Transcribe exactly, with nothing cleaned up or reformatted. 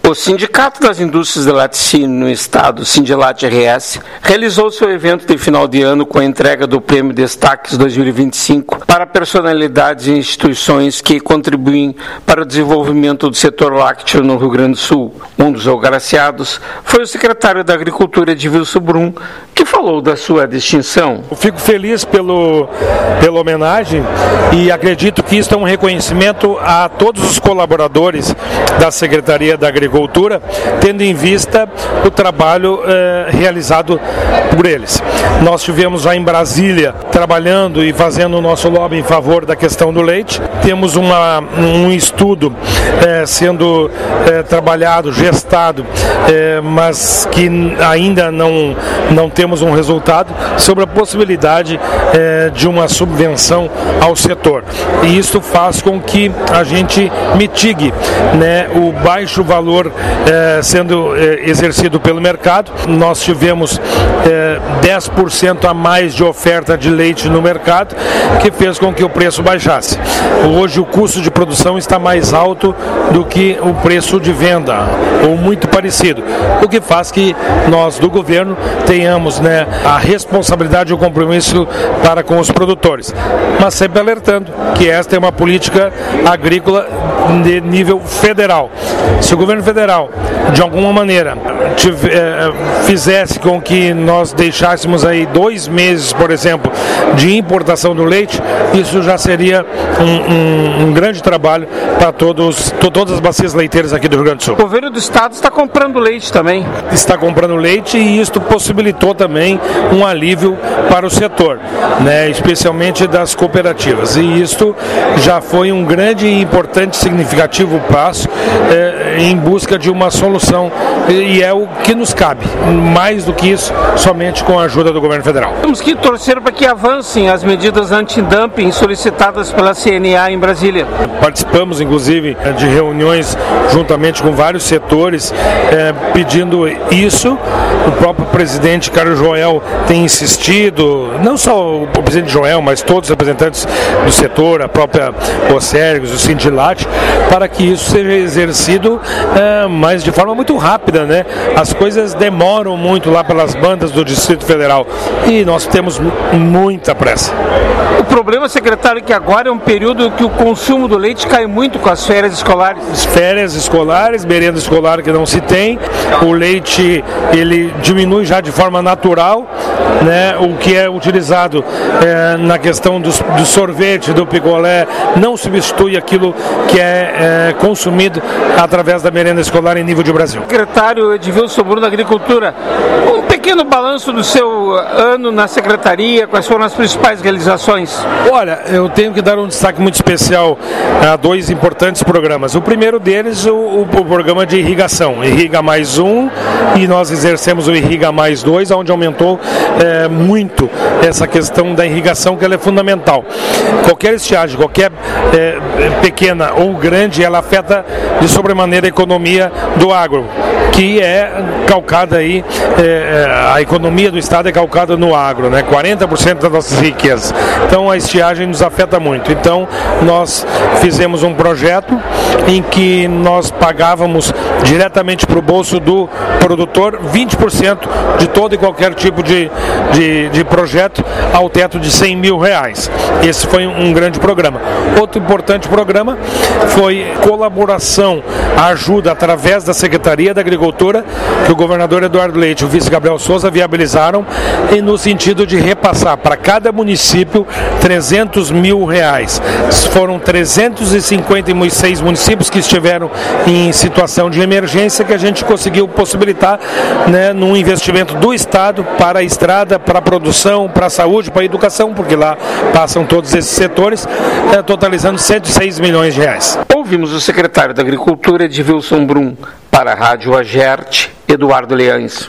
O Sindicato das Indústrias de Laticínio no Estado, Sindilat R S, realizou seu evento de final de ano com a entrega do Prêmio Destaques dois mil e vinte e cinco para personalidades e instituições que contribuem para o desenvolvimento do setor lácteo no Rio Grande do Sul. Um dos agraciados foi o secretário da Agricultura, Edvilson Brum, que falou da sua distinção. Eu fico feliz pelo, pela homenagem e acredito que isso é um reconhecimento a todos os colaboradores da Secretaria da Agricultura, tendo em vista o trabalho eh, realizado por eles. Nós estivemos já em Brasília trabalhando e fazendo o nosso lobby em favor da questão do leite. Temos uma, um estudo eh, sendo eh, trabalhado, gestado, eh, mas que ainda não, não temos um resultado sobre a possibilidade eh, de uma subvenção ao setor. E isso faz com que a gente mitigue, né, o baixo valor eh, sendo eh, exercido pelo mercado. Nós tivemos eh, dez por cento a mais de oferta de leite no mercado, que fez com que o preço baixasse. Hoje o custo de produção está mais alto do que o preço de venda, ou muito parecido, o que faz que nós do governo tenhamos, né, a responsabilidade e o compromisso para com os produtores, mas sempre alertando que esta é uma política agrícola de nível federal. Se o governo federal, de alguma maneira, tive, eh, fizesse com que nós deixássemos aí dois meses, por exemplo, de importação do leite, isso já seria um, um, um grande trabalho para todos, to, todas as bacias leiteiras aqui do Rio Grande do Sul. O governo do estado está comprando leite também. Está comprando leite e isto possibilitou também um alívio para o setor, né, especialmente das cooperativas. E isto já foi um grande e importante significativo passo eh, em busca de uma solução, e é o que nos cabe, mais do que isso, somente com a ajuda do governo federal. Temos que torcer para que avancem as medidas anti-dumping solicitadas pela C N A em Brasília. Participamos, inclusive, de reuniões juntamente com vários setores eh, pedindo isso. O próprio presidente Carlos Joel tem insistido, não só o presidente Joel, mas todos os representantes do setor, a própria Océrgos, o Sindilat, para que isso seja exercido eh, mas de forma muito rápida, né? As coisas demoram muito lá pelas bandas do Distrito Federal e nós temos muita pressa. O problema, secretário, é que agora é um período que o consumo do leite cai muito com as férias escolares. As férias escolares, merenda escolar que não se tem, o leite ele diminui já de forma natural, né? O que é utilizado é, na questão do, do sorvete, do picolé, não substitui aquilo que é, é consumido através da merenda escolar em nível de Brasil. Secretário Edvilson Brum da Agricultura, um pequeno balanço do seu ano na Secretaria, quais foram as principais realizações? Olha, eu tenho que dar um destaque muito especial a dois importantes programas. O primeiro deles, o, o, o programa de irrigação, Irriga Mais Um, e nós exercemos o Irriga Mais Dois, onde aumentou é, muito essa questão da irrigação, que ela é fundamental. Qualquer estiagem, qualquer é, pequena ou grande, ela afeta de sobremaneira a economia do agro, que é calcada aí, é, a economia do estado é calcada no agro, né? quarenta por cento das nossas riquezas. Então a estiagem nos afeta muito. Então nós fizemos um projeto em que nós pagávamos diretamente para o bolso do produtor vinte por cento de todo e qualquer tipo de, de, de projeto ao teto de cem mil reais. Esse foi um grande programa. Outro importante programa foi colaboração, ajuda através da Secretaria da Agricultura, que o governador Eduardo Leite e o vice Gabriel Souza viabilizaram, e no sentido de repassar para cada município trezentos mil reais. Foram trezentos e cinquenta e seis municípios que estiveram em situação de emergência, que a gente conseguiu possibilitar, né, num investimento do Estado para a estrada, para a produção, para a saúde, para a educação, porque lá passam todos esses setores, é, totalizando cento e seis milhões de reais. Ouvimos o secretário da Agricultura, Edvilson Brum, para a Rádio Agerte, Eduardo Leães.